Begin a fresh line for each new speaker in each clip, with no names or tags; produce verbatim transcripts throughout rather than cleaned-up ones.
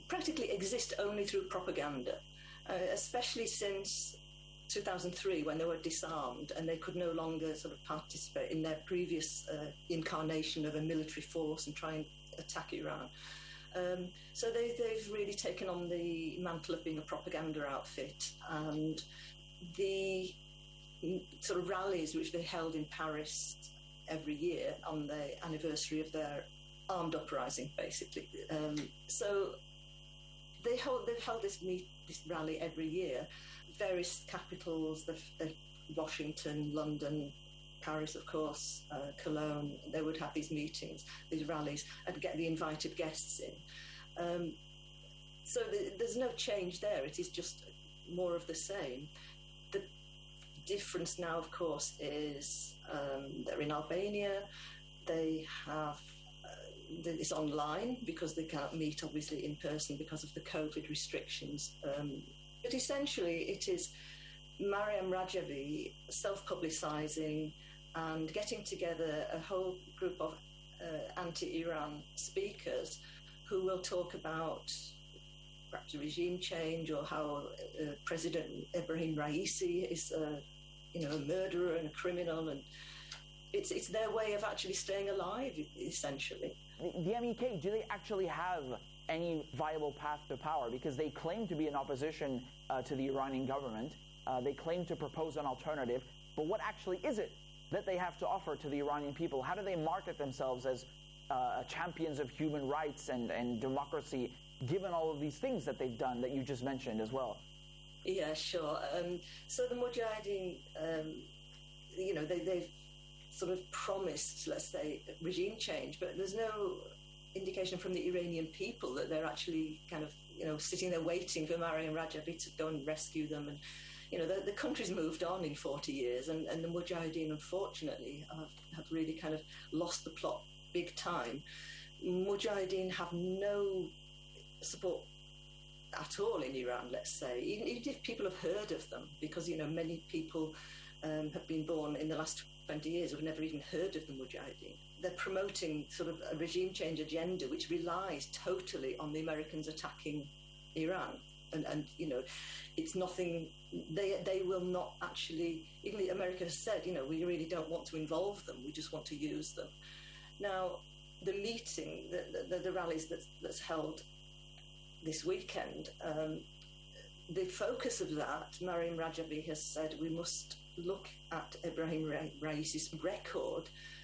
practically exist only through propaganda, uh, especially since two thousand three, when they were disarmed and they could no longer sort of participate in their previous uh, incarnation of a military force and try and attack Iran. Um, so they, they've really taken on the mantle of being a propaganda outfit, and the sort of rallies which they held in Paris every year on the anniversary of their armed uprising, basically. Um, so they hold, they've held this meet, this rally every year. Various capitals, the, the Washington, London, Paris, of course, uh, Cologne. They would have these meetings, these rallies, and get the invited guests in. Um, so the, there's no change there. It is just more of the same. The difference now, of course, is um, they're in Albania. They have uh, it's online because they can't meet, obviously, in person because of the COVID restrictions. Um, but essentially, it is Maryam Rajavi self-publicising and getting together a whole group of uh, anti-Iran speakers who will talk about perhaps regime change or how uh, President Ebrahim Raisi is a, you know, a murderer and a criminal, and it's it's their way of actually staying alive, essentially.
The, the M E K, do they actually have any viable path to power? Because they claim to be in opposition uh, to the Iranian government. Uh, they claim to propose an alternative, but what actually is it that they have to offer to the Iranian people? How do they market themselves as uh, champions of human rights and, and democracy, given all of these things that they've done that you just mentioned as well?
Yeah, sure. Um, so the Mujahideen, um, you know, they, they've sort of promised, let's say, regime change, but there's no indication from the Iranian people that they're actually kind of, you know, sitting there waiting for Maryam Rajavi to go and rescue them. And, you know, the, the country's moved on in forty years, and, and the Mujahideen, unfortunately, have, have really kind of lost the plot big time. Mujahideen have no support at all in Iran, let's say, even, even if people have heard of them, because, you know, many people um, have been born in the last twenty years who have never even heard of the Mujahideen. They're promoting sort of a regime change agenda which relies totally on the Americans attacking Iran. And, and you know, it's nothing, they they will not actually, even the America has said, you know, we really don't want to involve them, we just want to use them. Now, the meeting, the, the, the rallies that's, that's held this weekend, um, the focus of that, Maryam Rajavi has said we must look at Ebrahim Raisi's record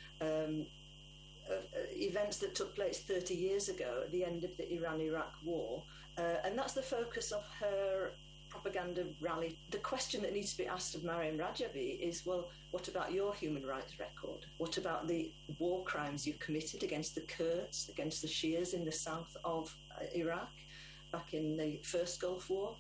um, of uh, events that took place thirty years ago at the end of the Iran-Iraq war, uh, and that's the focus of her propaganda rally. The question that needs to be asked of Maryam Rajavi is, well, what about your human rights record? What about the war crimes you've committed against the Kurds, against the Shias in the south of uh, Iraq, back in the first Gulf War?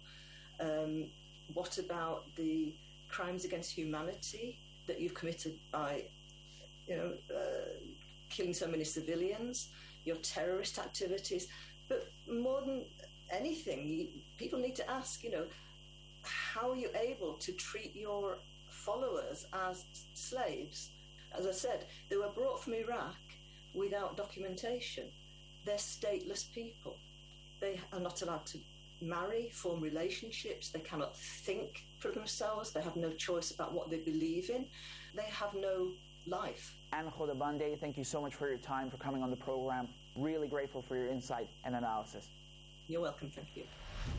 Um, what about the crimes against humanity that you've committed by, you know, uh, killing so many civilians, your terrorist activities? But more than anything, you, people need to ask, you know, how are you able to treat your followers as slaves? As I said, they were brought from Iraq without documentation. They're stateless people. They are not allowed to marry, form relationships. They cannot think for themselves. They have no choice about what they believe in. They have no life.
Anne Khodabandeh, thank you so much for your time, for coming on the program. Really grateful for your insight and analysis.
You're welcome, thank you.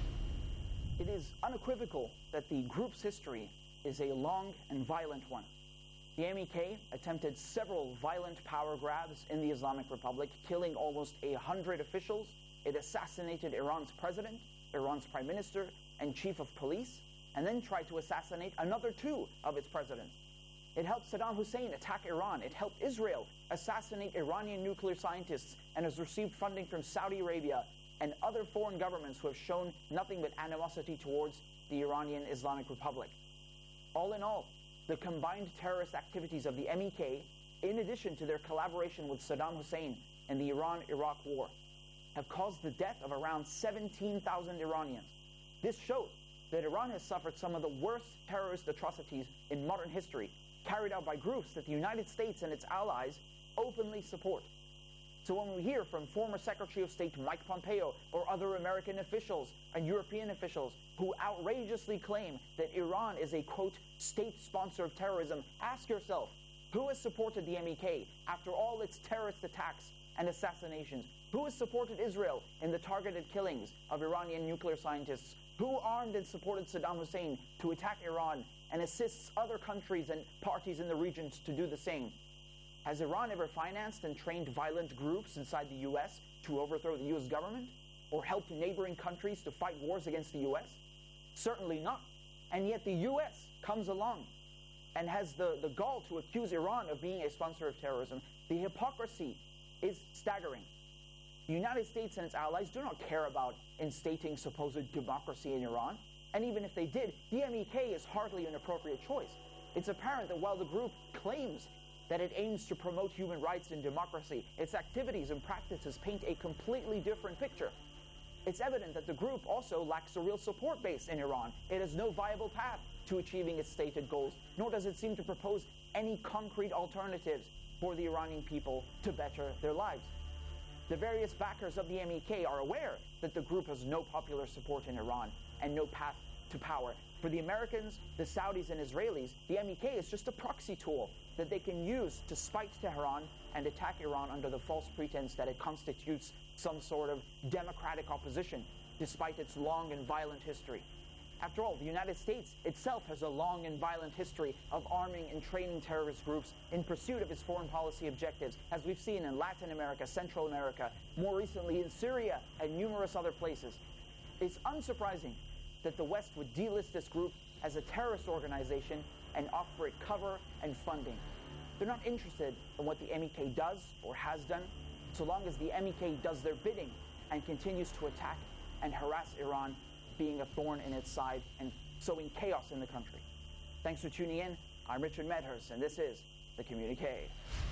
It is unequivocal that the group's history is a long and violent one. The M E K attempted several violent power grabs in the Islamic Republic, killing almost a hundred officials. It assassinated Iran's president, Iran's prime minister, and chief of police, and then tried to assassinate another two of its presidents. It helped Saddam Hussein attack Iran. It helped Israel assassinate Iranian nuclear scientists, and has received funding from Saudi Arabia and other foreign governments who have shown nothing but animosity towards the Iranian Islamic Republic. All in all, the combined terrorist activities of the M E K, in addition to their collaboration with Saddam Hussein in the Iran-Iraq war, have caused the death of around seventeen thousand Iranians. This shows that Iran has suffered some of the worst terrorist atrocities in modern history, carried out by groups that the United States and its allies openly support. So when we hear from former Secretary of State Mike Pompeo or other American officials and European officials who outrageously claim that Iran is a, quote, state sponsor of terrorism, ask yourself, who has supported the M E K after all its terrorist attacks and assassinations? Who has supported Israel in the targeted killings of Iranian nuclear scientists? Who armed and supported Saddam Hussein to attack Iran and assists other countries and parties in the region to do the same? Has Iran ever financed and trained violent groups inside the U S to overthrow the U S government? Or helped neighboring countries to fight wars against the U S? Certainly not. And yet the U S comes along and has the, the gall to accuse Iran of being a sponsor of terrorism. The hypocrisy is staggering. The United States and its allies do not care about instating supposed democracy in Iran. And even if they did, the M E K is hardly an appropriate choice. It's apparent that while the group claims that it aims to promote human rights and democracy, its activities and practices paint a completely different picture. It's evident that the group also lacks a real support base in Iran. It has no viable path to achieving its stated goals, nor does it seem to propose any concrete alternatives for the Iranian people to better their lives. The various backers of the M E K are aware that the group has no popular support in Iran and no path to power. For the Americans, the Saudis, and Israelis, the M E K is just a proxy tool that they can use to spite Tehran and attack Iran under the false pretense that it constitutes some sort of democratic opposition, despite its long and violent history. After all, the United States itself has a long and violent history of arming and training terrorist groups in pursuit of its foreign policy objectives, as we've seen in Latin America, Central America, more recently in Syria and numerous other places. It's unsurprising that the West would delist this group as a terrorist organization and offer it cover and funding. They're not interested in what the M E K does or has done, so long as the M E K does their bidding and continues to attack and harass Iran, being a thorn in its side and sowing chaos in the country. Thanks for tuning in. I'm Richard Medhurst, and this is The Communique.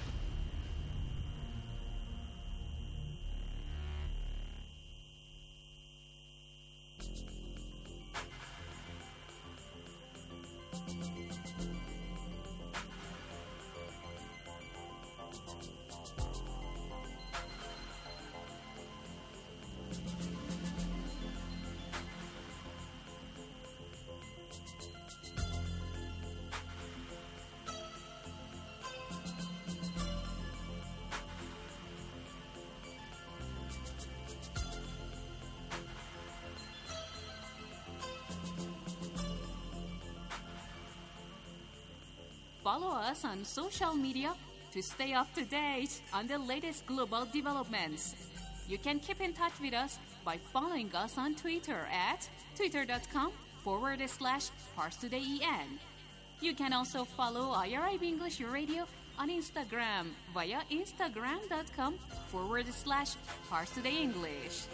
Follow us on social media to stay up to date on the latest global developments. You can keep in touch with us by following us on Twitter at twitter.com forward slash ParsTodayEN. You can also follow I R I B English Radio on Instagram via instagram.com forward slash ParsTodayEnglish.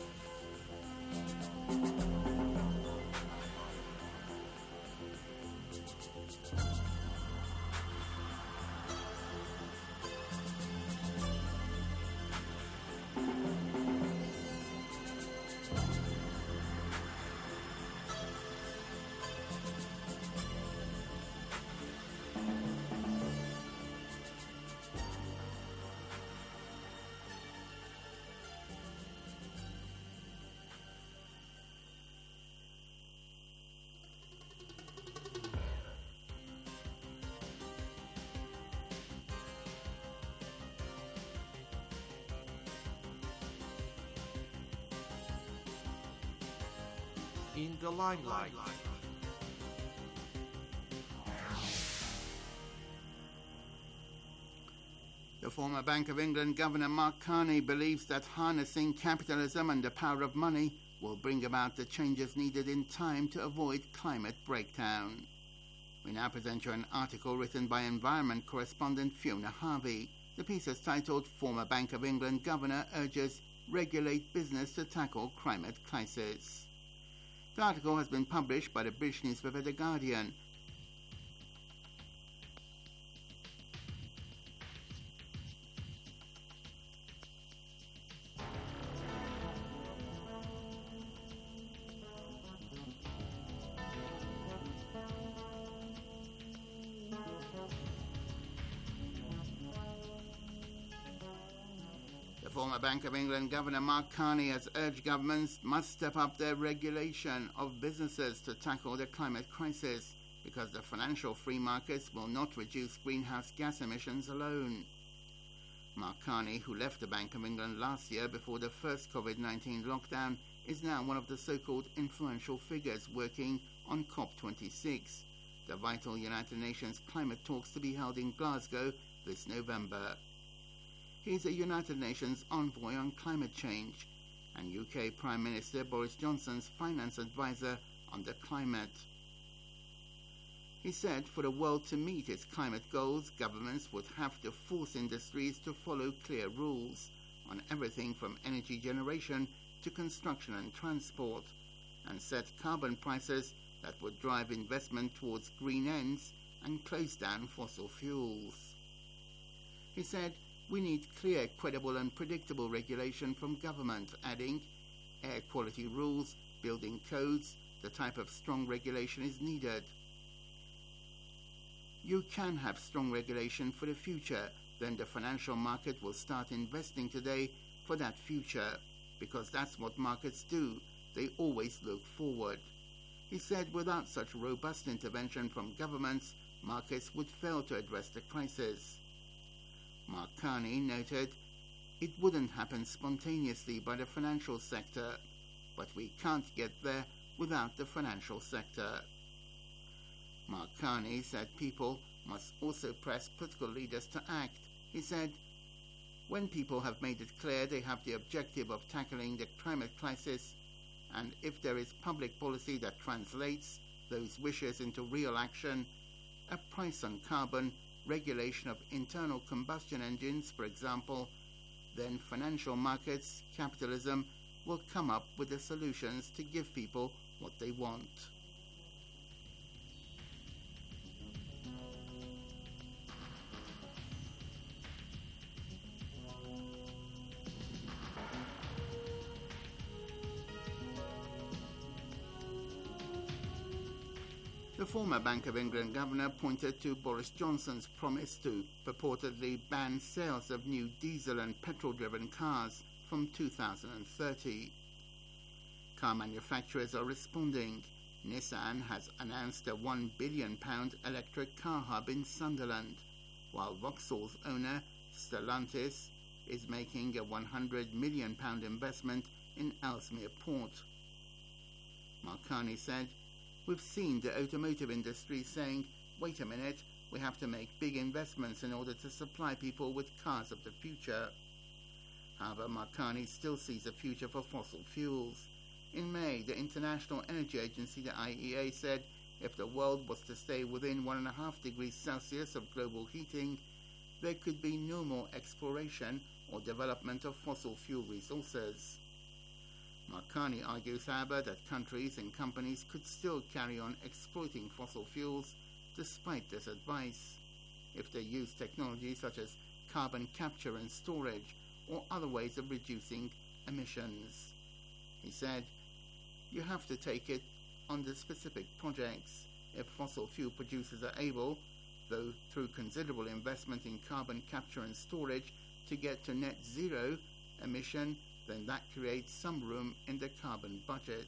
In the limelight. The former Bank of England Governor Mark Carney believes that harnessing capitalism and the power of money will bring about the changes needed in time to avoid climate breakdown. We now present you an article written by environment correspondent Fiona Harvey. The piece is titled "Former Bank of England Governor Urges Regulate Business to Tackle Climate Crisis." The article has been published by the British newspaper The Guardian. The former Bank of England Governor Mark Carney has urged governments must step up their regulation of businesses to tackle the climate crisis, because the financial free markets will not reduce greenhouse gas emissions alone. Mark Carney, who left the Bank of England last year before the first COVID nineteen lockdown, is now one of the so-called influential figures working on COP twenty-six, the vital United Nations climate talks to be held in Glasgow this November. He is a United Nations envoy on climate change and U K Prime Minister Boris Johnson's finance advisor on the climate. He said for the world to meet its climate goals, governments would have to force industries to follow clear rules on everything from energy generation to construction and transport, and set carbon prices that would drive investment towards green ends and close down fossil fuels. He said, "We need clear, credible and predictable regulation from government," adding, "Air quality rules, building codes, the type of strong regulation is needed." You can have strong regulation for the future, then the financial market will start investing today for that future, because that's what markets do. They always look forward. He said without such robust intervention from governments, markets would fail to address the crisis. Mark Carney noted, "It wouldn't happen spontaneously by the financial sector, but we can't get there without the financial sector." Mark Carney said people must also press political leaders to act. He said, "When people have made it clear they have the objective of tackling the climate crisis, and if there is public policy that translates those wishes into real action, a price on carbon, regulation of internal combustion engines, for example, then financial markets, capitalism, will come up with the solutions to give people what they want." The former Bank of England governor pointed to Boris Johnson's promise to purportedly ban sales of new diesel and petrol-driven cars from two thousand thirty. Car manufacturers are responding. Nissan has announced a one billion pound electric car hub in Sunderland, while Vauxhall's owner, Stellantis, is making a one hundred million pound investment in Ellesmere Port. Mark Carney said, "We've seen the automotive industry saying, wait a minute, we have to make big investments in order to supply people with cars of the future." However, Mark Carney still sees a future for fossil fuels. In May, the International Energy Agency, the I E A, said if the world was to stay within one and a half degrees Celsius of global heating, there could be no more exploration or development of fossil fuel resources. Mark Carney argues, however, that countries and companies could still carry on exploiting fossil fuels despite this advice, if they use technologies such as carbon capture and storage or other ways of reducing emissions. He said, "You have to take it on the specific projects. If fossil fuel producers are able, though through considerable investment in carbon capture and storage, to get to net zero emission, then that creates some room in the carbon budget."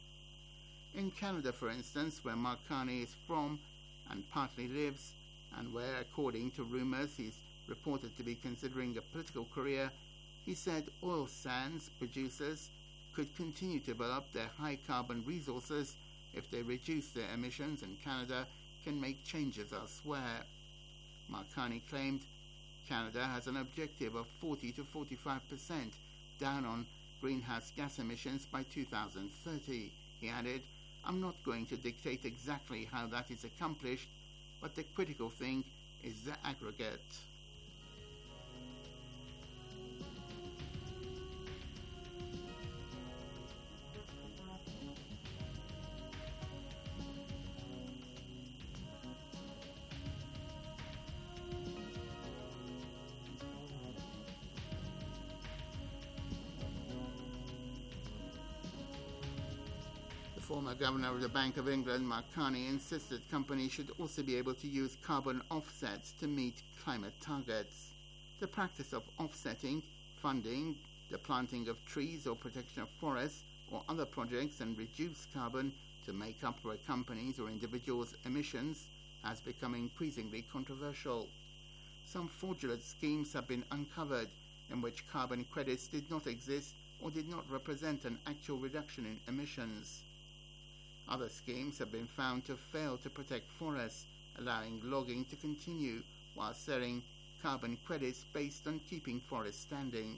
In Canada, for instance, where Mark Carney is from and partly lives, and where, according to rumours, he's reported to be considering a political career, he said oil sands producers could continue to develop their high-carbon resources if they reduce their emissions, and Canada can make changes elsewhere. Mark Carney claimed Canada has an objective of forty to forty-five percent down on greenhouse gas emissions by two thousand thirty. He added, "I'm not going to dictate exactly how that is accomplished, but the critical thing is the aggregate." Former Governor of the Bank of England, Mark Carney, insisted companies should also be able to use carbon offsets to meet climate targets. The practice of offsetting funding the planting of trees or protection of forests or other projects and reduce carbon to make up for a company's or individuals' emissions has become increasingly controversial. Some fraudulent schemes have been uncovered in which carbon credits did not exist or did not represent an actual reduction in emissions. Other schemes have been found to fail to protect forests, allowing logging to continue while selling carbon credits based on keeping forests standing.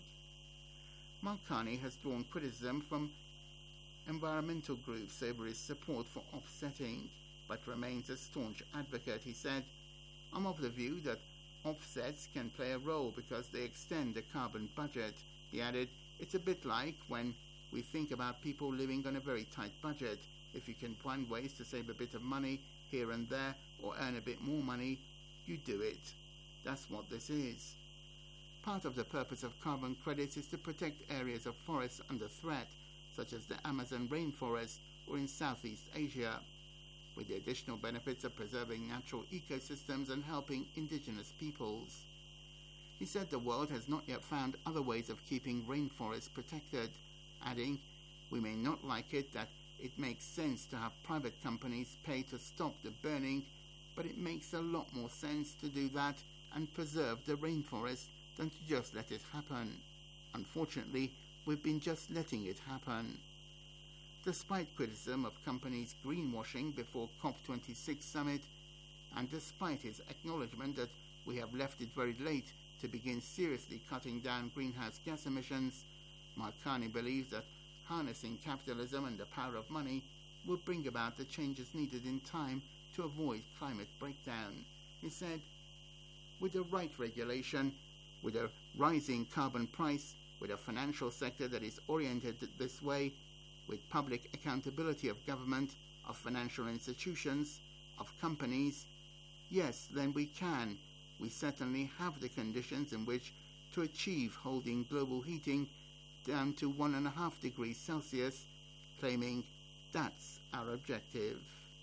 Marcani has drawn criticism from environmental groups over his support for offsetting, but remains a staunch advocate. He said, "I'm of the view that offsets can play a role because they extend the carbon budget." He added, "It's a bit like when we think about people living on a very tight budget. If you can find ways to save a bit of money here and there or earn a bit more money, you do it. That's what this is." Part of the purpose of carbon credits is to protect areas of forests under threat, such as the Amazon rainforest or in Southeast Asia, with the additional benefits of preserving natural ecosystems and helping indigenous peoples. He said the world has not yet found other ways of keeping rainforests protected, adding, "We may not like it that it makes sense to have private companies pay to stop the burning, but it makes a lot more sense to do that and preserve the rainforest than to just let it happen. Unfortunately, we've been just letting it happen." Despite criticism of companies' greenwashing before COP twenty-six summit, and despite his acknowledgement that we have left it very late to begin seriously cutting down greenhouse gas emissions, Marcani believes that harnessing capitalism and the power of money will bring about the changes needed in time to avoid climate breakdown. He said, "With the right regulation, with a rising carbon price, with a financial sector that is oriented this way, with public accountability of government, of financial institutions, of companies, yes, then we can. We certainly have the conditions in which to achieve holding global heating down to one and a half degrees Celsius, claiming that's our objective."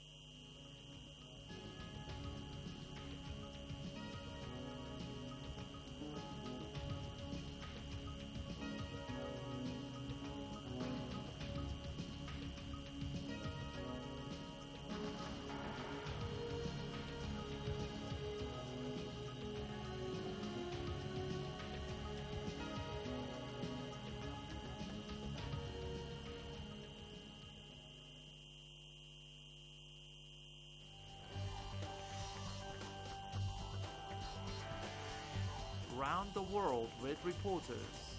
Around the world with reporters.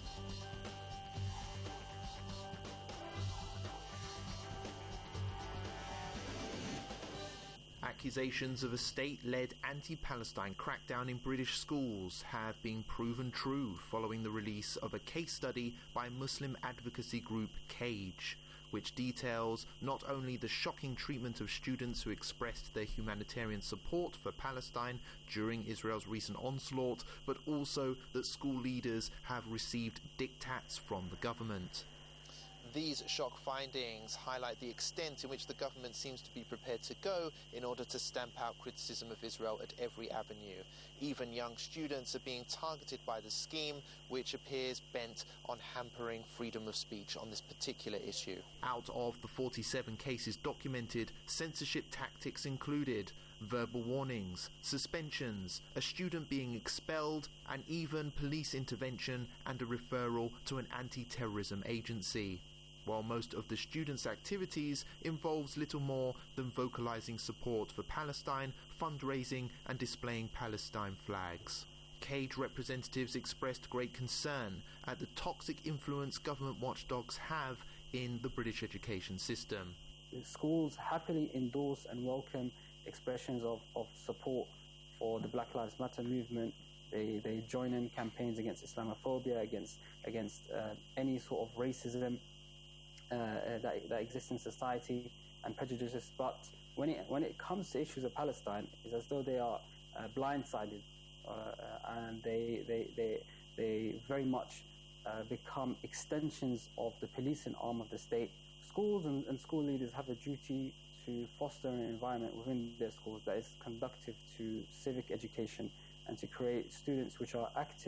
Accusations of a state-led anti-Palestine crackdown in British schools have been proven true following the release of a case study by Muslim advocacy group CAGE, which details not only the shocking treatment of students who expressed their humanitarian support for Palestine during Israel's recent onslaught, but also that school leaders have received diktats from the government. These shock findings highlight the extent in which the government seems to be prepared to go in order to stamp out criticism of Israel at every avenue. Even young students are being targeted by the scheme, which appears bent on hampering freedom of speech on this particular issue. Out of the forty-seven cases documented, censorship tactics included verbal warnings, suspensions, a student being expelled, and even police intervention and a referral to an anti-terrorism agency. While most of the students' activities involves little more than vocalizing support for Palestine, fundraising and displaying Palestine flags. CAGE representatives expressed great concern at the toxic influence government watchdogs have in the British education system.
The schools happily endorse and welcome expressions of, of support for the Black Lives Matter movement. They, they join in campaigns against Islamophobia, against, against uh, any sort of racism Uh, that, that exists in society and prejudices, but when it when it comes to issues of Palestine, it's as though they are uh, blindsided, uh, and they they they they very much uh, become extensions of the policing arm of the state. Schools and, and school leaders have a duty to foster an environment within their schools that is conducive to civic education and to create students which are active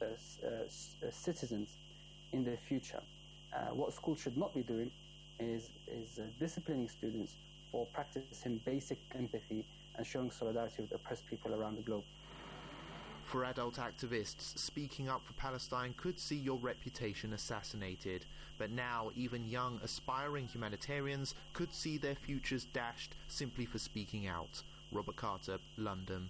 uh, uh, citizens in the future. Uh, what schools should not be doing is, is uh, disciplining students for practicing basic empathy and showing solidarity with oppressed people around the globe.
For adult activists, speaking up for Palestine could see your reputation assassinated. But now, even young, aspiring humanitarians could see their futures dashed simply for speaking out. Robert Carter, London.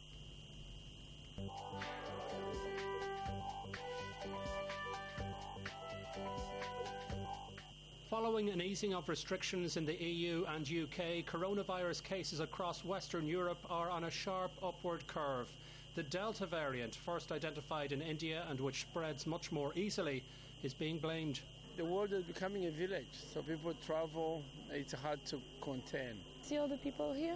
Following an easing of restrictions in the E U and U K, coronavirus cases across Western Europe are on a sharp upward curve. The Delta variant, first identified in India and which spreads much more easily, is being blamed.
The world is becoming a village, so people travel, it's hard to contain.
See all the people here,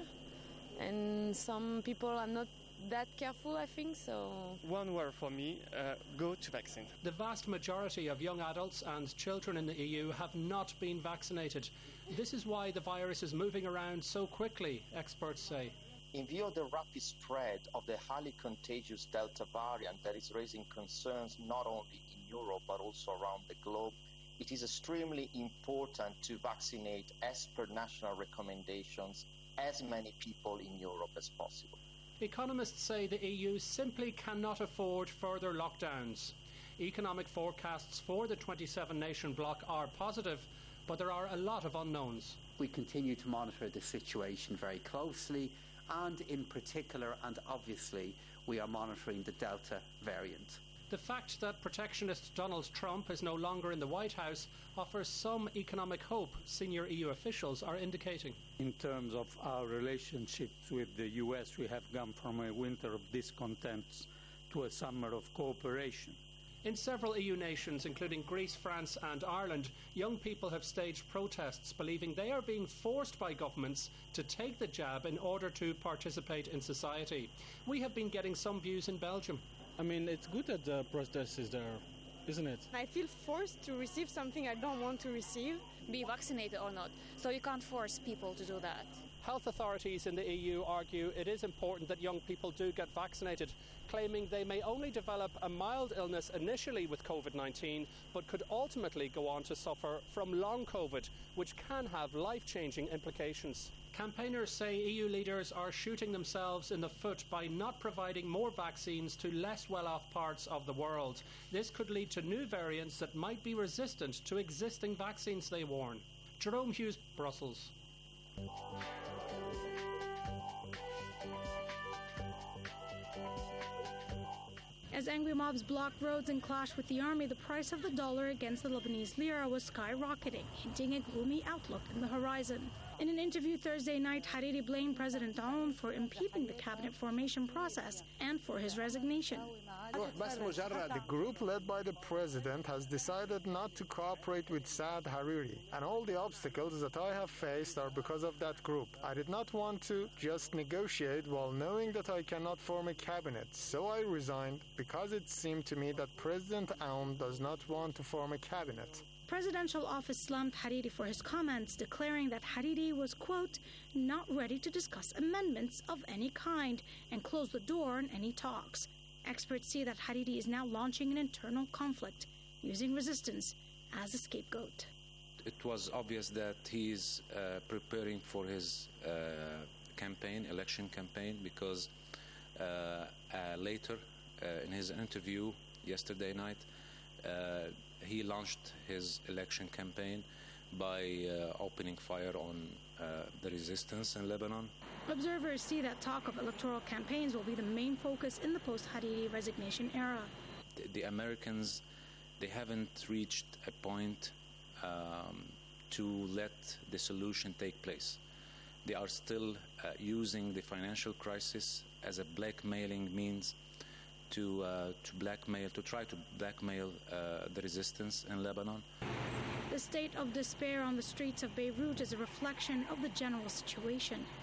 and some people are not that careful, I think, so...
One word for me, uh, go to vaccine.
The vast majority of young adults and children in the E U have not been vaccinated. This is why the virus is moving around so quickly, experts say.
In view of the rapid spread of the highly contagious Delta variant that is raising concerns not only in Europe but also around the globe, it is extremely important to vaccinate, as per national recommendations, as many people in Europe as possible.
Economists say the E U simply cannot afford further lockdowns. Economic forecasts for the twenty-seven nation bloc are positive, but there are a lot of unknowns.
We continue to monitor the situation very closely, and in particular and obviously we are monitoring the Delta variant.
The fact that protectionist Donald Trump is no longer in the White House offers some economic hope, senior E U officials are indicating.
In terms of our relationships with the U S, we have gone from a winter of discontents to a summer of cooperation.
In several E U nations, including Greece, France and Ireland, young people have staged protests believing they are being forced by governments to take the jab in order to participate in society. We have been getting some views in Belgium.
I mean, it's good that the protest is there, isn't it?
I feel forced to receive something I don't want to receive.
Be vaccinated or not, so you can't force people to do that.
Health authorities in the E U argue it is important that young people do get vaccinated, claiming they may only develop a mild illness initially with COVID nineteen, but could ultimately go on to suffer from long COVID, which can have life-changing implications. Campaigners say E U leaders are shooting themselves in the foot by not providing more vaccines to less well-off parts of the world. This could lead to new variants that might be resistant to existing vaccines, they warn. Jerome Hughes, Brussels.
As angry mobs blocked roads and clashed with the army, the price of the dollar against the Lebanese lira was skyrocketing, hinting a gloomy outlook in the horizon. In an interview Thursday night, Hariri blamed President Aoun for impeding the cabinet formation process and for his resignation.
The group led by the president has decided not to cooperate with Saad Hariri, and all the obstacles that I have faced are because of that group. I did not want to just negotiate while knowing that I cannot form a cabinet, so I resigned because it seemed to me that President Aoun does not want to form a cabinet.
Presidential office slammed Hariri for his comments, declaring that Hariri was, quote, not ready to discuss amendments of any kind and closed the door on any talks. Experts see that Hariri is now launching an internal conflict, using resistance as a scapegoat.
It was obvious that he is uh, preparing for his uh, campaign, election campaign, because uh, uh, later uh, in his interview yesterday night, uh, he launched his election campaign by uh, opening fire on uh, the resistance in Lebanon.
Observers see that talk of electoral campaigns will be the main focus in the post-Hariri resignation era.
The, the Americans, they haven't reached a point um, to let the solution take place. They are still uh, using the financial crisis as a blackmailing means to uh, to blackmail, to try to blackmail uh, the resistance in Lebanon.
The state of despair on the streets of Beirut is a reflection of the general situation.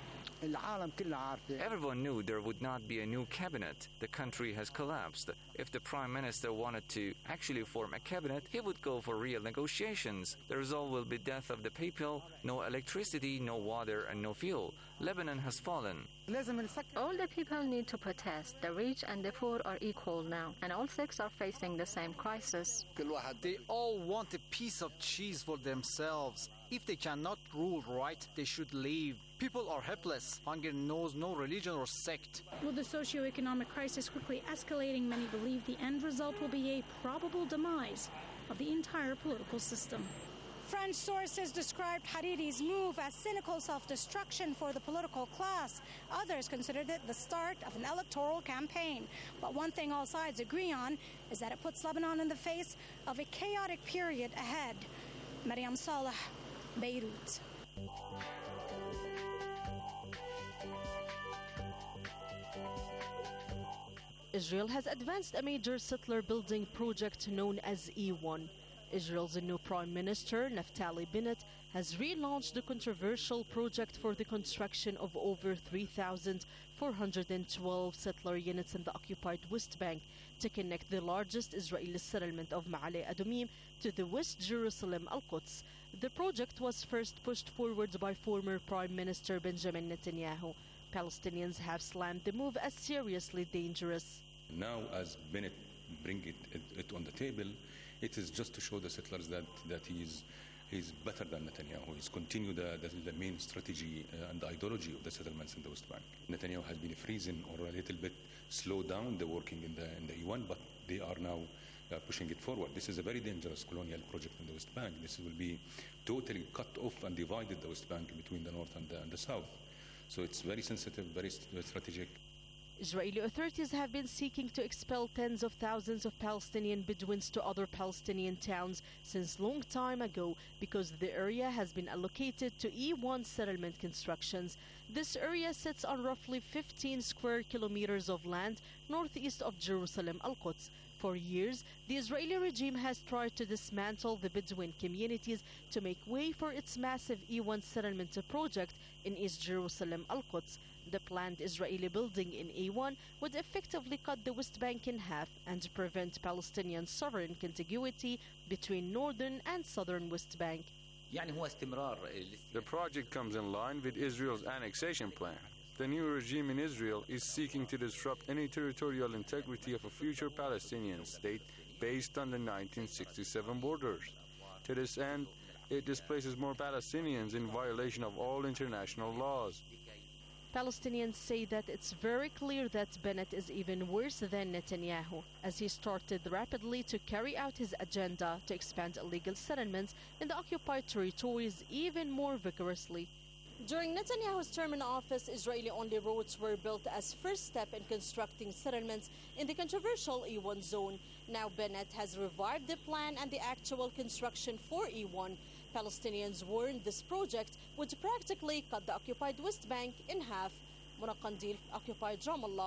Everyone knew there would not be a new cabinet. The country has collapsed. If the prime minister wanted to actually form a cabinet, he would go for real negotiations. The result will be death of the people, no electricity, no water, and no fuel. Lebanon has fallen.
All the people need to protest. The rich and the poor are equal now, and all six are facing the same crisis.
They all want a piece of cheese for themselves. If they cannot rule right, they should leave. People are helpless. Hunger knows no religion or sect.
With the socio-economic crisis quickly escalating, many believe the end result will be a probable demise of the entire political system.
French sources described Hariri's move as cynical self-destruction for the political class. Others considered it the start of an electoral campaign. But one thing all sides agree on is that it puts Lebanon in the face of a chaotic period ahead. Mariam Saleh, Beirut.
Israel has advanced a major settler building project known as E one. Israel's new Prime Minister, Naftali Bennett, has relaunched the controversial project for the construction of over three thousand four hundred twelve settler units in the occupied West Bank to connect the largest Israeli settlement of Ma'ale Adumim to the West Jerusalem Al-Quds. The project was first pushed forward by former Prime Minister Benjamin Netanyahu. Palestinians have slammed the move as seriously dangerous.
Now, as Bennett bring it, it, it on the table, it is just to show the settlers that, that he is he's better than Netanyahu. He's continued the, the, the main strategy uh, and the ideology of the settlements in the West Bank. Netanyahu has been freezing or a little bit slowed down the working in the in the E one, but they are now uh, pushing it forward. This is a very dangerous colonial project in the West Bank. This will be totally cut off and divided the West Bank between the north and the, and the south. So it's very sensitive, very strategic.
Israeli authorities have been seeking to expel tens of thousands of Palestinian Bedouins to other Palestinian towns since long time ago because the area has been allocated to E one settlement constructions. This area sits on roughly fifteen square kilometers of land northeast of Jerusalem Al-Quds. For years, the Israeli regime has tried to dismantle the Bedouin communities to make way for its massive E one settlement project in East Jerusalem Al-Quds. The planned Israeli building in E one would effectively cut the West Bank in half and prevent Palestinian sovereign contiguity between northern and southern West Bank.
The project comes in line with Israel's annexation plan. The new regime in Israel is seeking to disrupt any territorial integrity of a future Palestinian state based on the nineteen sixty-seven borders. To this end, it displaces more Palestinians in violation of all international laws.
Palestinians say that it's very clear that Bennett is even worse than Netanyahu, as he started rapidly to carry out his agenda to expand illegal settlements in the occupied territories even more vigorously. During Netanyahu's term in office, Israeli-only roads were built as first step in constructing settlements in the controversial E one zone. Now Bennett has revived the plan and the actual construction for E one. Palestinians warned this project would practically cut the occupied West Bank in half. Muna Qandil, occupied Ramallah.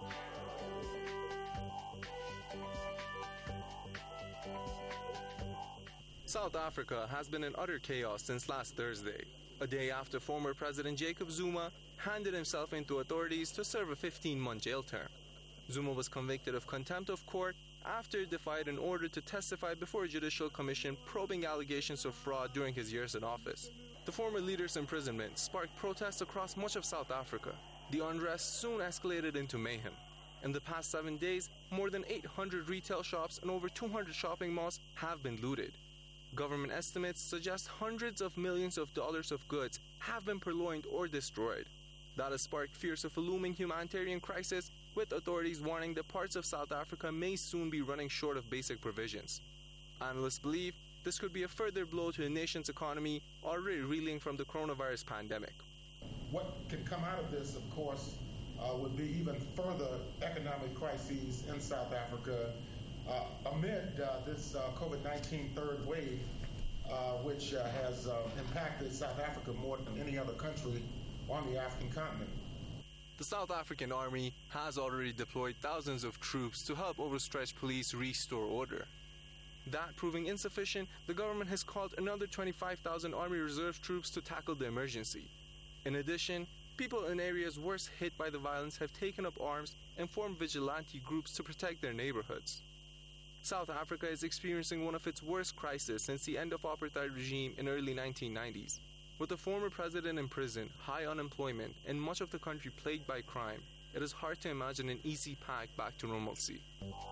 South Africa has been in utter chaos since last Thursday, a day after former President Jacob Zuma handed himself into authorities to serve a fifteen-month jail term. Zuma was convicted of contempt of court after he defied an order to testify before a judicial commission probing allegations of fraud during his years in office. The former leader's imprisonment sparked protests across much of South Africa. The unrest soon escalated into mayhem. In the past seven days, more than eight hundred retail shops and over two hundred shopping malls have been looted. Government estimates suggest hundreds of millions of dollars of goods have been purloined or destroyed. That has sparked fears of a looming humanitarian crisis, with authorities warning that parts of South Africa may soon be running short of basic provisions. Analysts believe this could be a further blow to the nation's economy, already reeling from the coronavirus pandemic.
What can come out of this, of course, uh, would be even further economic crises in South Africa uh, amid uh, this uh, COVID nineteen third wave, uh, which uh, has uh, impacted South Africa more than any other country on the African continent.
The South African Army has already deployed thousands of troops to help overstretched police restore order. That proving insufficient, the government has called another twenty-five thousand Army Reserve troops to tackle the emergency. In addition, People in areas worst hit by the violence have taken up arms and formed vigilante groups to protect their neighborhoods. South Africa is experiencing one of its worst crises since the end of apartheid regime in early nineteen nineties. With the former president in prison, high unemployment, and much of the country plagued by crime, it is hard to imagine an easy path back to normalcy.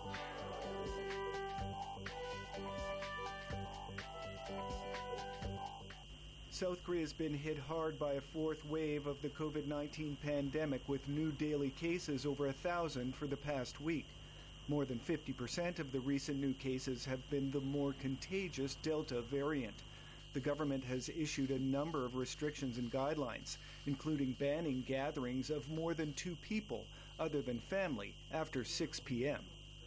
South Korea has been hit hard by a fourth wave of the COVID nineteen pandemic, with new daily cases over a thousand for the past week. More than fifty percent of the recent new cases have been the more contagious Delta variant. The government has issued a number of restrictions and guidelines, including banning gatherings of more than two people, other than family, after six p.m.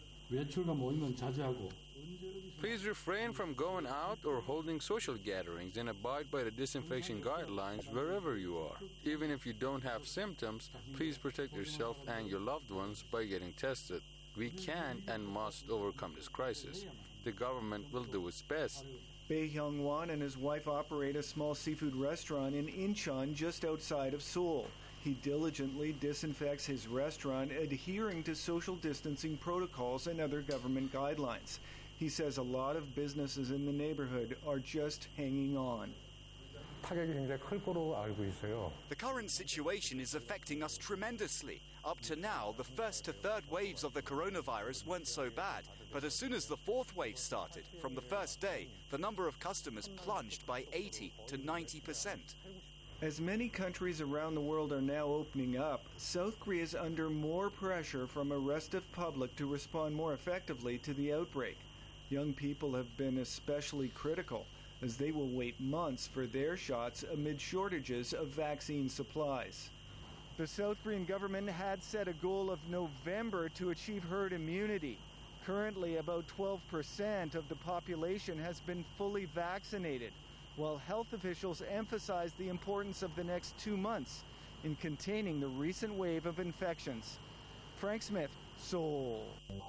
Please refrain from going out or holding social gatherings and abide by the disinfection guidelines wherever you are. Even if you don't have symptoms, please protect yourself and your loved ones by getting tested. We can and must overcome this crisis. The government will do its best.
Bae Hyung-won and his wife operate a small seafood restaurant in Incheon, just outside of Seoul. He diligently disinfects his restaurant, adhering to social distancing protocols and other government guidelines. He says a lot of businesses in the neighborhood are just hanging on.
The current situation is affecting us tremendously. Up to now, the first to third waves of the coronavirus weren't so bad. But as soon as the fourth wave started, from the first day, the number of customers plunged by eighty to ninety percent.
As many countries around the world are now opening up, South Korea is under more pressure from a restive public to respond more effectively to the outbreak. Young people have been especially critical, as they will wait months for their shots amid shortages of vaccine supplies. The South Korean government had set a goal of November to achieve herd immunity. Currently, about twelve percent of the population has been fully vaccinated, while health officials emphasize the importance of the next two months in containing the recent wave of infections. Frank Smith, Seoul.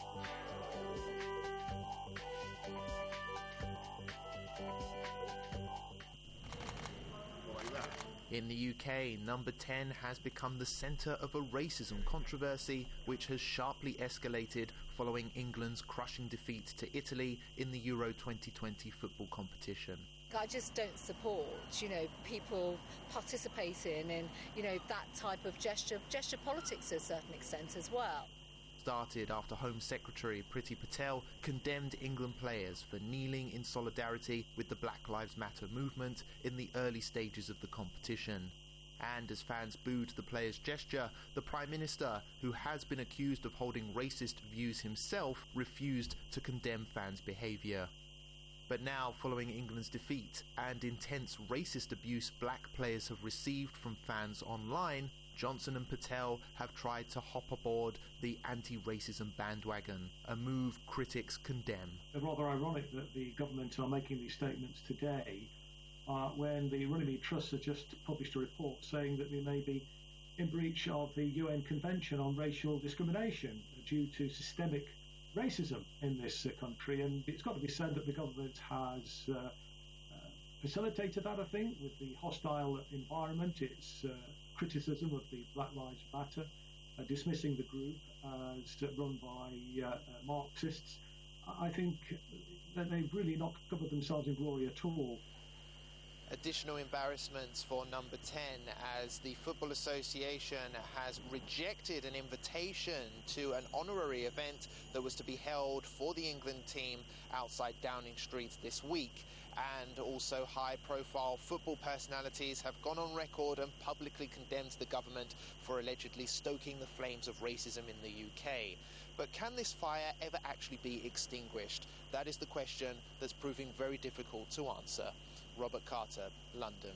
In the U K, number ten has become the centre of a racism controversy which has sharply escalated following England's crushing defeat to Italy in the Euro twenty twenty football competition.
I just don't support, you know, people participating in, you know, that type of gesture, gesture politics to a certain extent as well.
Started after Home Secretary Priti Patel condemned England players for kneeling in solidarity with the Black Lives Matter movement in the early stages of the competition. And as fans booed the players' gesture, the Prime Minister, who has been accused of holding racist views himself, refused to condemn fans' behaviour. But now, following England's defeat and intense racist abuse black players have received from fans online, Johnson and Patel have tried to hop aboard the anti-racism bandwagon, a move critics condemn.
It's rather ironic that the government are making these statements today uh, when the Runnymede Trust has just published a report saying that they may be in breach of the U N Convention on Racial Discrimination due to systemic racism in this uh, country. And it's got to be said that the government has uh, uh, facilitated that, I think, with the hostile environment. It's uh, criticism of the Black Lives Matter, uh, dismissing the group as uh, run by uh, uh, Marxists. I think that they've really not covered themselves in glory at all.
Additional embarrassments for number ten as the Football Association has rejected an invitation to an honorary event that was to be held for the England team outside Downing Street this week. And also high-profile football personalities have gone on record and publicly condemned the government for allegedly stoking the flames of racism in the U K. But can this fire ever actually be extinguished? That is the question that's proving very difficult to answer. Robert Carter, London.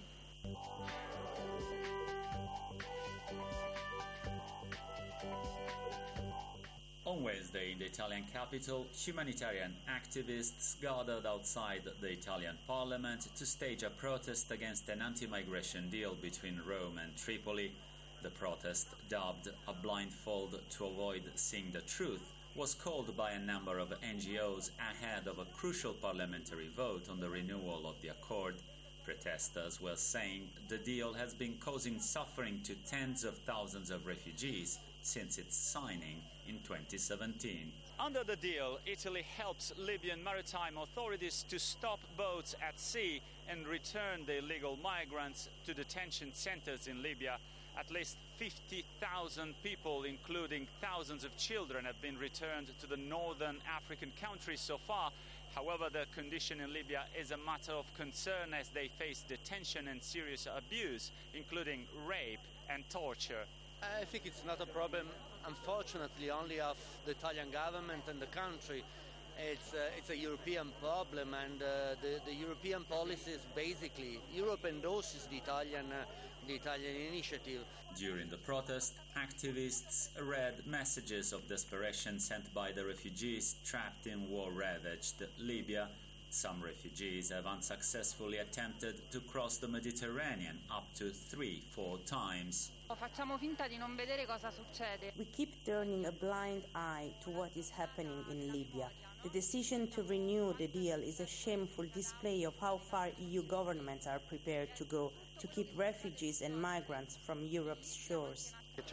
On Wednesday in the Italian capital, humanitarian activists gathered outside the Italian parliament to stage a protest against an anti-migration deal between Rome and Tripoli. The protest, dubbed a blindfold to avoid seeing the truth, was called by a number of N G Os ahead of a crucial parliamentary vote on the renewal of the accord. Protesters were saying the deal has been causing suffering to tens of thousands of refugees since its signing in twenty seventeen.
Under the deal, Italy helps Libyan maritime authorities to stop boats at sea and return the illegal migrants to detention centers in Libya. At least fifty thousand people, including thousands of children, have been returned to the northern African countries so far. However, the condition in Libya is a matter of concern as they face detention and serious abuse, including rape and torture.
I think it's not a problem, unfortunately, only of the Italian government and the country. It's, uh, it's a European problem, and uh, the, the European policies, basically, Europe endorses the Italian, uh, the Italian initiative.
During the protest, activists read messages of desperation sent by the refugees trapped in war-ravaged Libya. Some refugees have unsuccessfully attempted to cross the Mediterranean up to three, four times.
Facciamo finta di non vedere cosa succede.
We keep turning a blind eye to what is happening in Libya. The decision to renew the deal is a shameful display of how far E U governments are prepared to go to keep refugees and migrants from Europe's shores.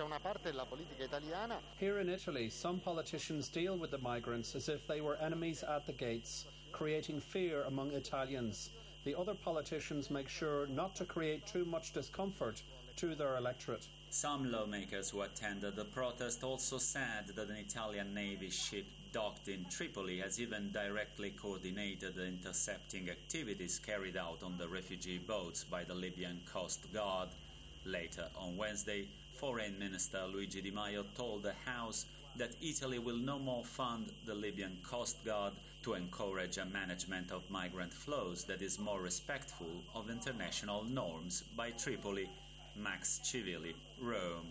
Here in Italy, some politicians deal with the migrants as if they were enemies at the gates, creating fear among Italians. The other politicians make sure not to create too much discomfort to their electorate.
Some lawmakers who attended the protest also said that an Italian Navy ship docked in Tripoli has even directly coordinated the intercepting activities carried out on the refugee boats by the Libyan Coast Guard. Later on Wednesday, Foreign Minister Luigi Di Maio told the House that Italy will no more fund the Libyan Coast Guard to encourage a management of migrant flows that is more respectful of international norms by Tripoli. Max Civili, Rome.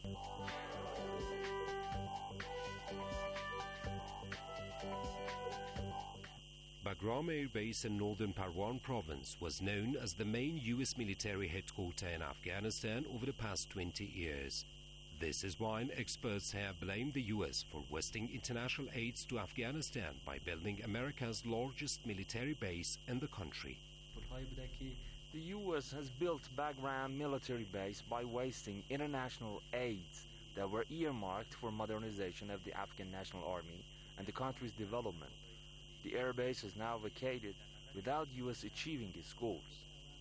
Bagram Air Base in northern Parwan province was known as the main U S military headquarters in Afghanistan over the past twenty years. This is why experts have blamed the U S for wasting international aids to Afghanistan by building America's largest military base in the country.
The U S has built Bagram military base by wasting international aids that were earmarked for modernization of the Afghan National Army and the country's development. The air base is now vacated without U S achieving its goals.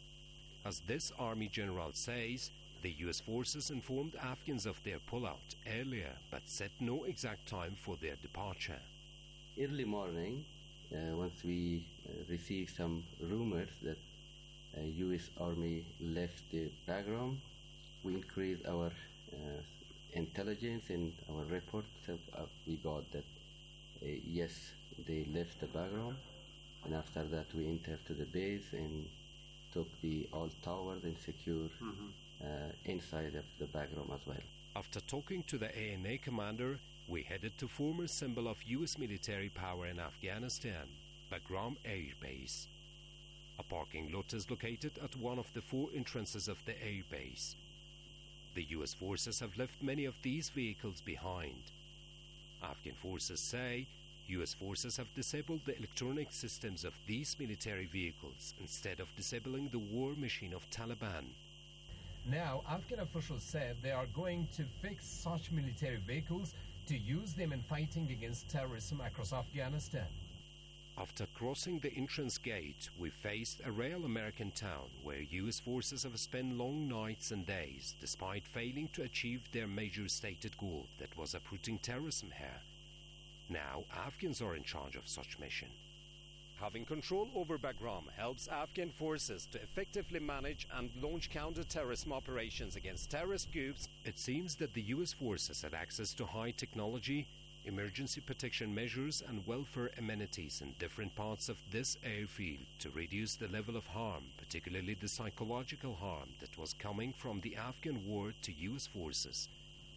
As this Army general says, the U S forces informed Afghans of their pullout earlier but set no exact time for their departure.
Early morning, uh, once we uh, received some rumors that Uh, U S Army left the Bagram, we increased our uh, intelligence and our reports. So, uh, we got that uh, yes, they left the Bagram, and after that we entered to the base and took the all towers and secure mm-hmm. uh, inside of the Bagram as well.
After talking to the A N A commander, we headed to former symbol of U S military power in Afghanistan, Bagram Air Base. A parking lot is located at one of the four entrances of the air base. The U S forces have left many of these vehicles behind. Afghan forces say U S forces have disabled the electronic systems of these military vehicles instead of disabling the war machine of Taliban.
Now, Afghan officials said they are going to fix such military vehicles to use them in fighting against terrorism across Afghanistan.
After crossing the entrance gate, we faced a real American town where U S forces have spent long nights and days despite failing to achieve their major stated goal, that was uprooting terrorism here. Now, Afghans are in charge of such mission. Having control over Bagram helps Afghan forces to effectively manage and launch counter-terrorism operations against terrorist groups. It seems that the U S forces had access to high technology, emergency protection measures and welfare amenities in different parts of this airfield to reduce the level of harm, particularly the psychological harm that was coming from the Afghan war to U S forces.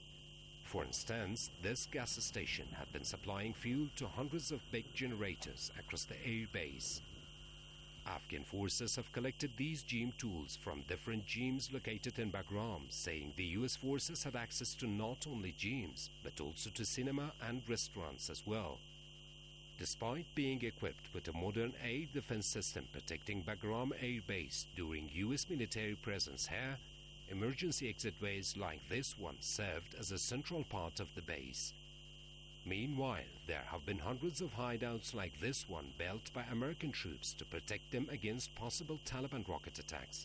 For instance, this gas station had been supplying fuel to hundreds of big generators across the air base. Afghan forces have collected these gym tools from different gyms located in Bagram, saying the U S forces had access to not only gyms, but also to cinema and restaurants as well. Despite being equipped with a modern air defense system protecting Bagram Air Base during U S military presence here, emergency exitways like this one served as a central part of the base. Meanwhile, there have been hundreds of hideouts like this one built by American troops to protect them against possible Taliban rocket attacks.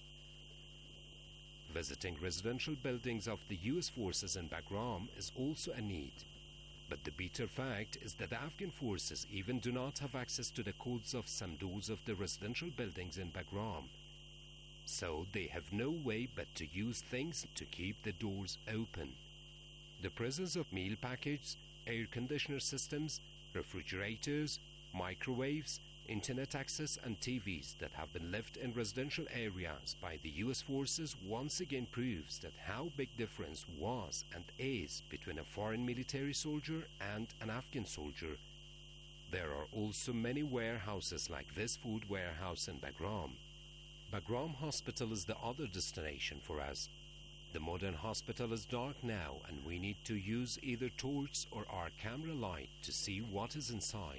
Visiting residential buildings of the U S forces in Bagram is also a need. But the bitter fact is that the Afghan forces even do not have access to the codes of some doors of the residential buildings in Bagram. So they have no way but to use things to keep the doors open. The presence of meal packages, air conditioner systems, refrigerators, microwaves, internet access and T Vs that have been left in residential areas by the U S forces once again proves that how big difference was and is between a foreign military soldier and an Afghan soldier. There are also many warehouses like this food warehouse in Bagram. Bagram Hospital is the other destination for us. The modern hospital is dark now and we need to use either torch or our camera light to see what is inside.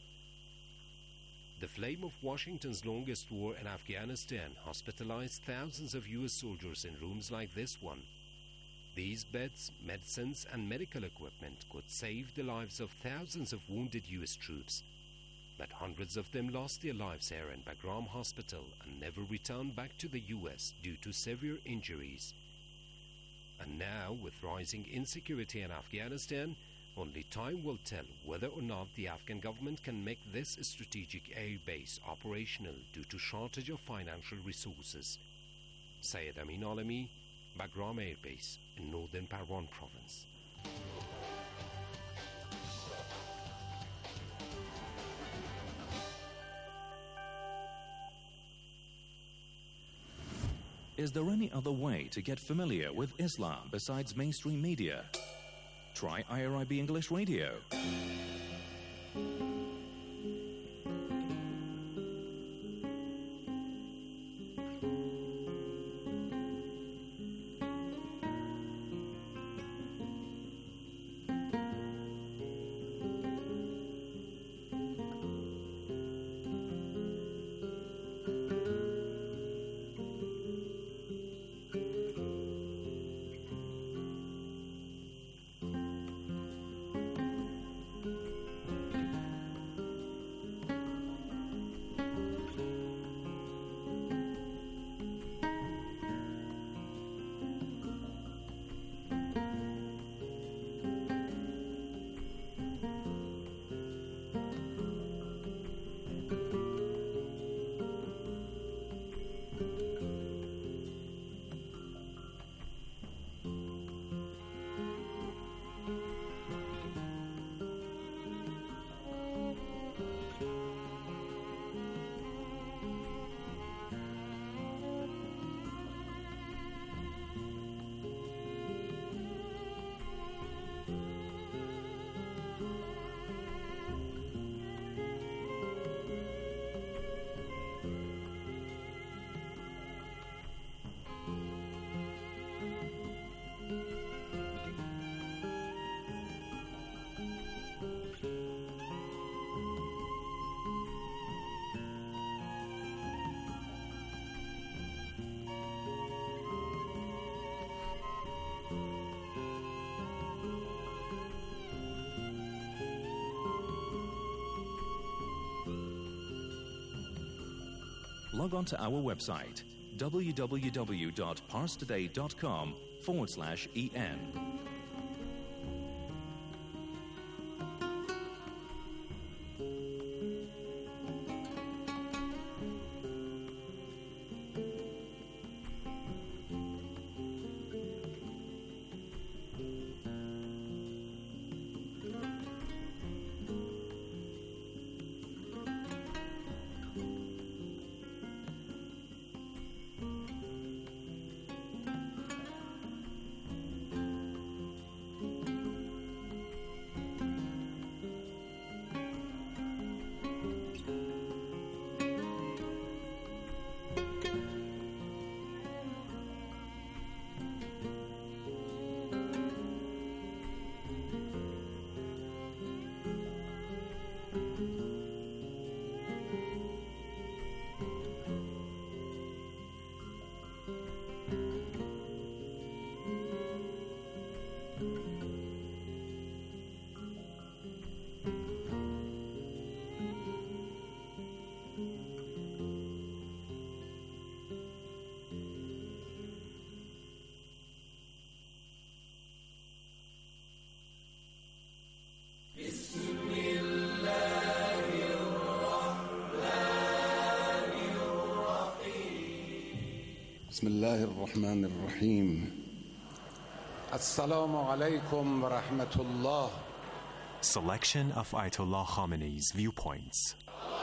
The flame of Washington's longest war in Afghanistan hospitalized thousands of U S soldiers in rooms like this one. These beds, medicines, and medical equipment could save the lives of thousands of wounded U S troops. But hundreds of them lost their lives here in Bagram Hospital and never returned back to the U S due to severe injuries. And now, with rising insecurity in Afghanistan, only time will tell whether or not the Afghan government can make this strategic air base operational due to shortage of financial resources. Syed Amin Alami, Bagram Air Base in northern Parwan province.
Is there any other way to get familiar with Islam besides mainstream media? Try I R I B English Radio. Log on to our website, www.parstoday.com forward slash EN.
بسم الله الرحمن الرحيم السلام عليكم ورحمة الله.
Selection of Ayatollah Khamenei's viewpoints.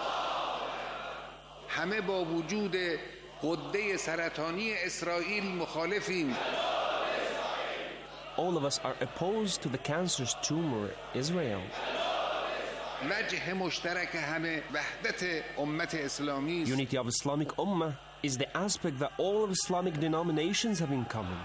همه با وجود غده سرطانی اسرائیل مخالفیم.
All of us are opposed to the cancerous tumor Israel.
وجه مشترک همه وحدت امت اسلامی.
Unity of Islamic Ummah is the aspect that all of Islamic denominations have in common.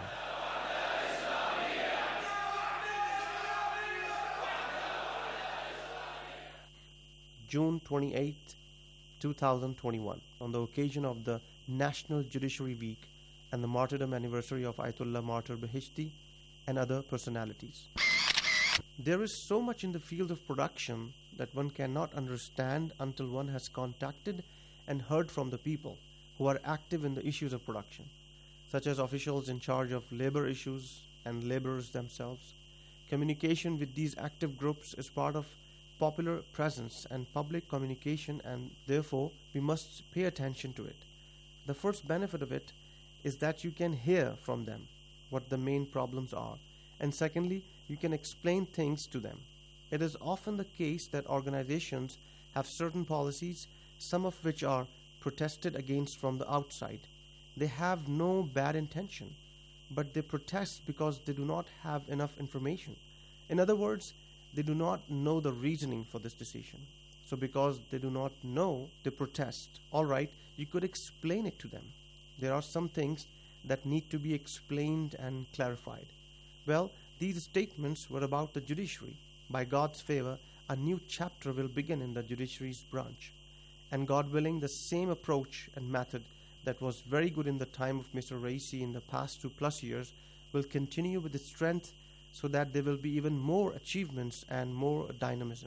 June twenty-eighth, twenty twenty-one, on the occasion of the National Judiciary Week and the martyrdom anniversary of Ayatollah Martyr Beheshti and other personalities. There is so much in the field of production that one cannot understand until one has contacted and heard from the people who are active in the issues of production, such as officials in charge of labor issues and laborers themselves. Communication with these active groups is part of popular presence and public communication, and therefore we must pay attention to it. The first benefit of it is that you can hear from them what the main problems are, and secondly, you can explain things to them. It is often the case that organizations have certain policies, some of which are protested against from the outside. They have no bad intention, but they protest because they do not have enough information. In other words, they do not know the reasoning for this decision. So because they do not know, they protest. All right, you could explain it to them. There are some things that need to be explained and clarified. Well, these statements were about the judiciary. By God's favor, a new chapter will begin in the judiciary's branch. And God willing, the same approach and method that was very good in the time of Mister Raisi in the past two plus years will continue with its strength, so that there will be even more achievements and more dynamism.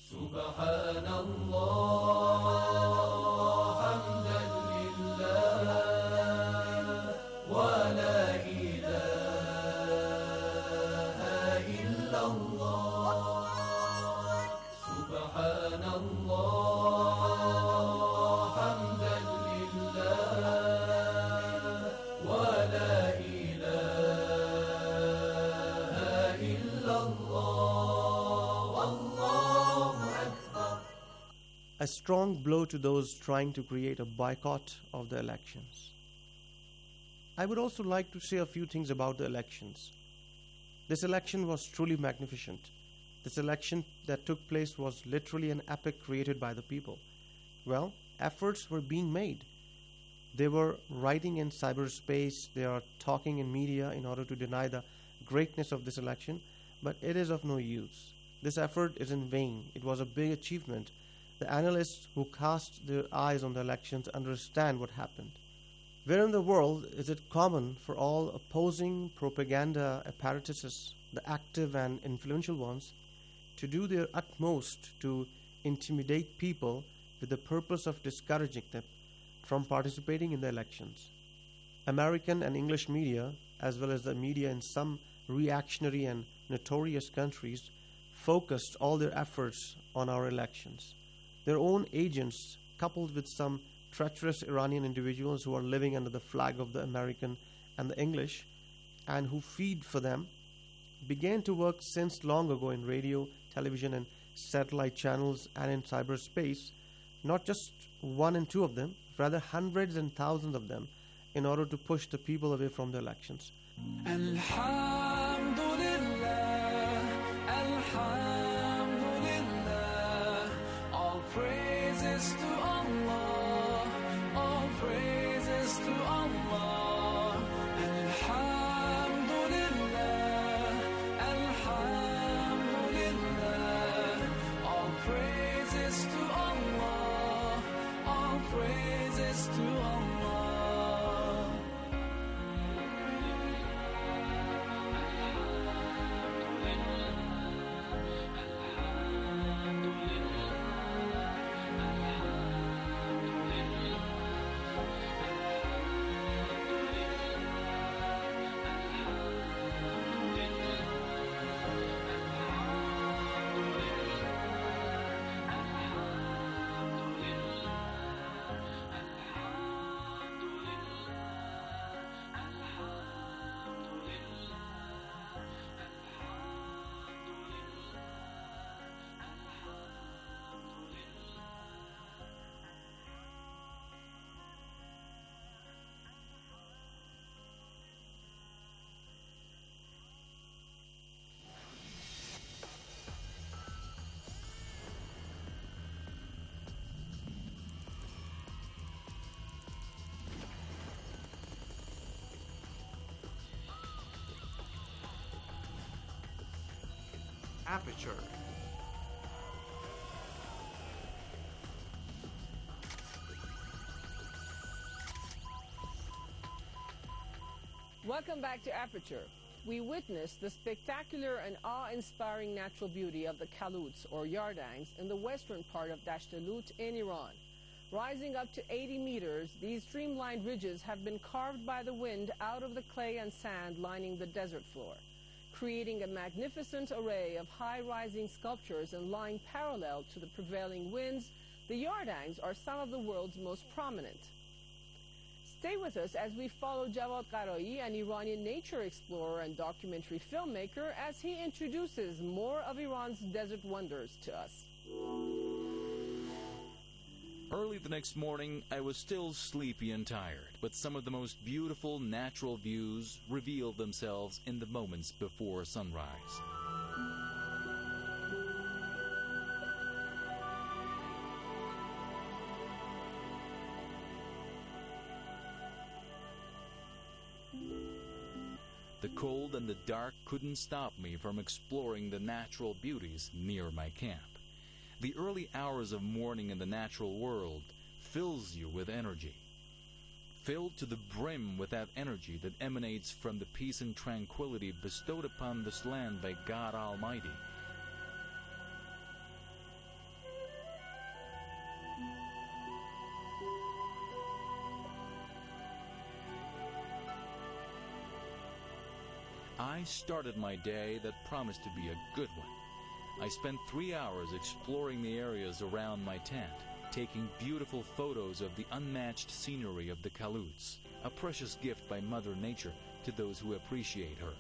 A strong blow to those trying to create a boycott of the elections. I would also like to say a few things about the elections. This election was truly magnificent. This election that took place was literally an epic created by the people. Well, efforts were being made. They were writing in cyberspace, they are talking in media in order to deny the greatness of this election, but it is of no use. This effort is in vain. It was a big achievement. The analysts who cast their eyes on the elections understand what happened. Where in the world is it common for all opposing propaganda apparatuses, the active and influential ones, to do their utmost to intimidate people with the purpose of discouraging them from participating in the elections? American and English media, as well as the media in some reactionary and notorious countries, focused all their efforts on our elections. Their own agents, coupled with some treacherous Iranian individuals who are living under the flag of the American and the English, and who feed for them, began to work since long ago in radio, television, and satellite channels and in cyberspace, not just one and two of them, rather hundreds and thousands of them, in order to push the people away from the elections.
Alhamdulillah, Alhamdulillah, all praises to Allah, all praises to Allah. Alhamdulillah, Alhamdulillah, all praises to Allah, all praises to Allah.
Aperture.
Welcome back to Aperture. We witnessed the spectacular and awe-inspiring natural beauty of the Kaluts, or Yardangs, in the western part of Dasht-e-Lut in Iran. Rising up to eighty meters, these streamlined ridges have been carved by the wind out of the clay and sand lining the desert floor, creating a magnificent array of high-rising sculptures and lying parallel to the prevailing winds. The Yardangs are some of the world's most prominent. Stay with us as we follow Javad Qarai, an Iranian nature explorer and documentary filmmaker, as he introduces more of Iran's desert wonders to us.
Early the next morning, I was still sleepy and tired, but some of the most beautiful natural views revealed themselves in the moments before sunrise. The cold and the dark couldn't stop me from exploring the natural beauties near my camp. The early hours of morning in the natural world fills you with energy. Filled to the brim with that energy that emanates from the peace and tranquility bestowed upon this land by God Almighty. I started my day that promised to be a good one. I spent three hours exploring the areas around my tent, taking beautiful photos of the unmatched scenery of the Kaluts, a precious gift by Mother Nature to those who appreciate her.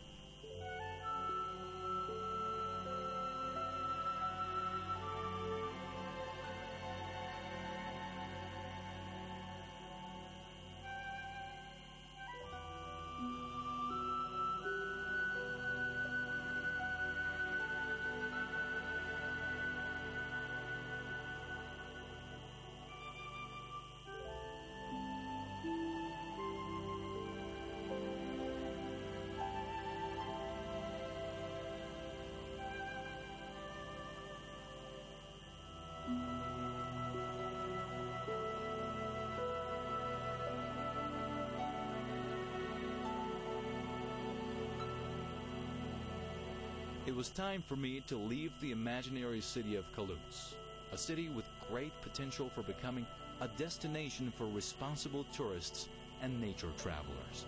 It was time for me to leave the imaginary city of Kaluts, a city with great potential for becoming a destination for responsible tourists and nature travelers.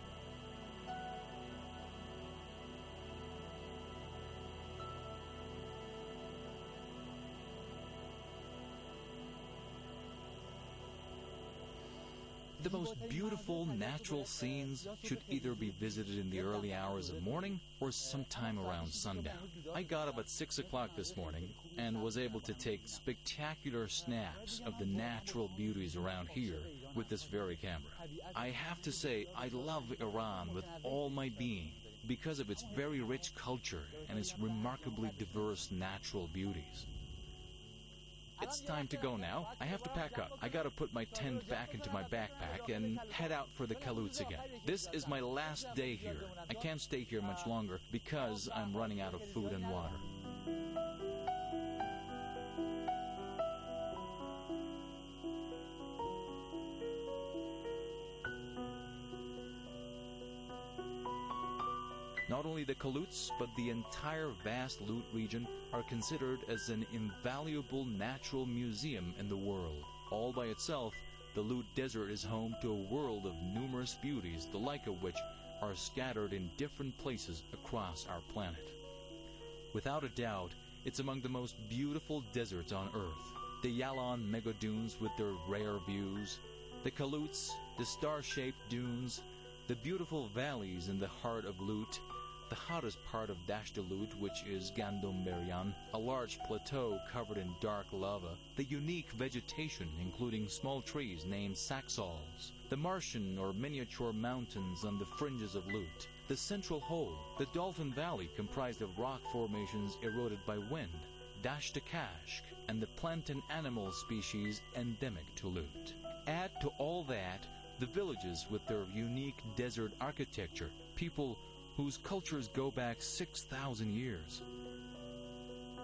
The most beautiful natural scenes should either be visited in the early hours of morning or sometime around sundown. I got up at six o'clock this morning and was able to take spectacular snaps of the natural beauties around here with this very camera. I have to say, I love Iran with all my being because of its very rich culture and its remarkably diverse natural beauties. It's time to go now. I have to pack up. I gotta put my tent back into my backpack and head out for the Kaluts again. This is my last day here. I can't stay here much longer because I'm running out of food and water. Not only the Kaluts, but the entire vast Lut region are considered as an invaluable natural museum in the world. All by itself, the Lut Desert is home to a world of numerous beauties, the like of which are scattered in different places across our planet. Without a doubt, it's among the most beautiful deserts on Earth. The Yalan mega dunes with their rare views, the Kaluts, the star-shaped dunes, the beautiful valleys in the heart of Lut, the hottest part of Dasht-e-Lut, which is Gandom Merian, a large plateau covered in dark lava, the unique vegetation including small trees named saxals, the Martian or miniature mountains on the fringes of Lut, the central hole, the Dolphin Valley comprised of rock formations eroded by wind, Dasht-e-Kashk, and the plant and animal species endemic to Lut. Add to all that the villages with their unique desert architecture, people whose cultures go back six thousand years.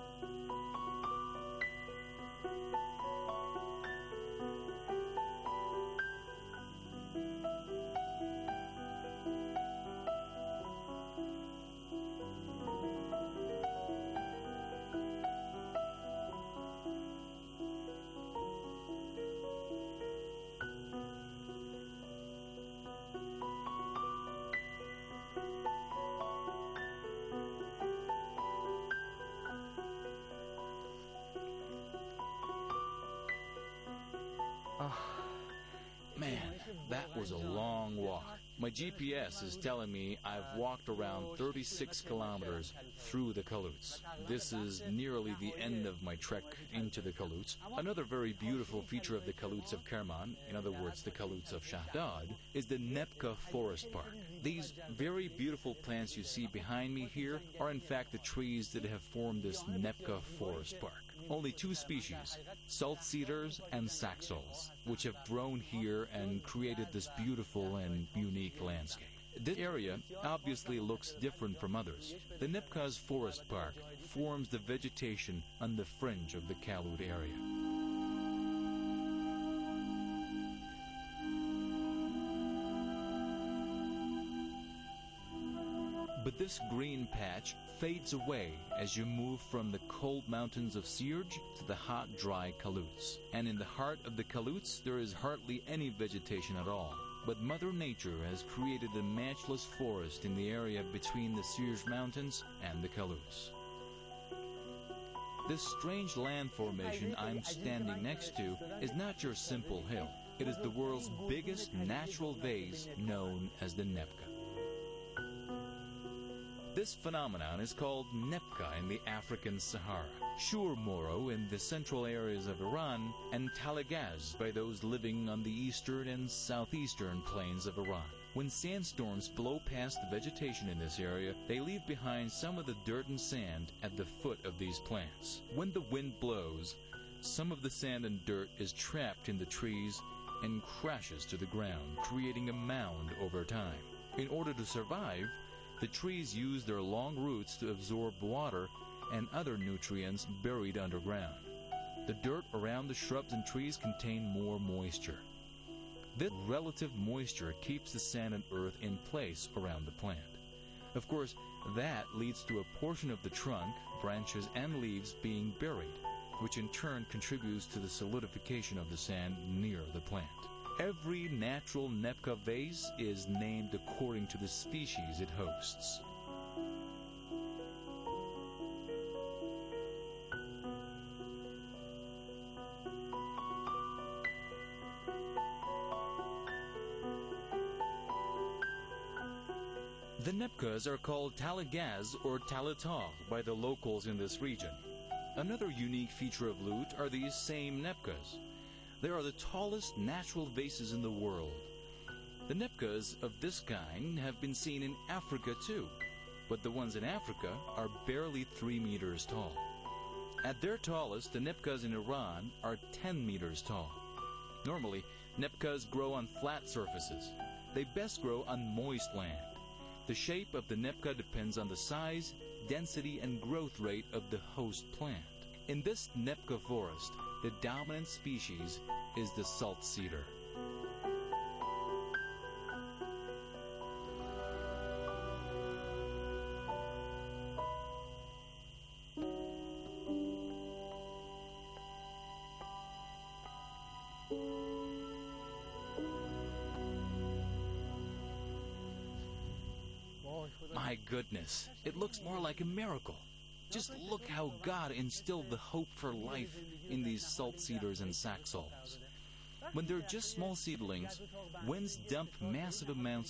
Man, that was a long walk. My G P S is telling me I've walked around thirty-six kilometers through the Kholuts. This is nearly the end of my trek into the Kholuts. Another very beautiful feature of the Kholuts of Kerman, in other words, the Kholuts of Shahdad, is the Nepka Forest Park. These very beautiful plants you see behind me here are in fact the trees that have formed this Nepka Forest Park. Only two species, salt cedars and saxols, which have grown here and created this beautiful and unique landscape. This area obviously looks different from others. The Nepkaz Forest Park forms the vegetation on the fringe of the Kalut area. But this green patch fades away as you move from the cold mountains of Sirj to the hot, dry Kholuts. And in the heart of the Kholuts, there is hardly any vegetation at all. But Mother Nature has created a matchless forest in the area between the Sirj Mountains and the Kholuts. This strange land formation I'm standing next to is not your simple hill. It is the world's biggest natural vase known as the Nepka. This phenomenon is called Nepka in the African Sahara, Shur Moro in the central areas of Iran, and Talagaz by those living on the eastern and southeastern plains of Iran. When sandstorms blow past the vegetation in this area, they leave behind some of the dirt and sand at the foot of these plants. When the wind blows, some of the sand and dirt is trapped in the trees and crashes to the ground, creating a mound over time. In order to survive, the trees use their long roots to absorb water and other nutrients buried underground. The dirt around the shrubs and trees contain more moisture. This relative moisture keeps the sand and earth in place around the plant. Of course, that leads to a portion of the trunk, branches, and leaves being buried, which in turn contributes to the solidification of the sand near the plant. Every natural Nepka vase is named according to the species it hosts. The Nepkas are called Talagaz or Talatar by the locals in this region. Another unique feature of Lut are these same Nepkas. They are the tallest natural vases in the world. The Nepkas of this kind have been seen in Africa too, but the ones in Africa are barely three meters tall. At their tallest, the Nepkas in Iran are ten meters tall. Normally, Nepkas grow on flat surfaces. They best grow on moist land. The shape of the Nepka depends on the size, density, and growth rate of the host plant. In this Nepka forest, the dominant species is the salt cedar. My goodness, it looks more like a miracle. Just look how God instilled the hope for life in these salt cedars and saxols. When they're just small seedlings, winds dump massive amounts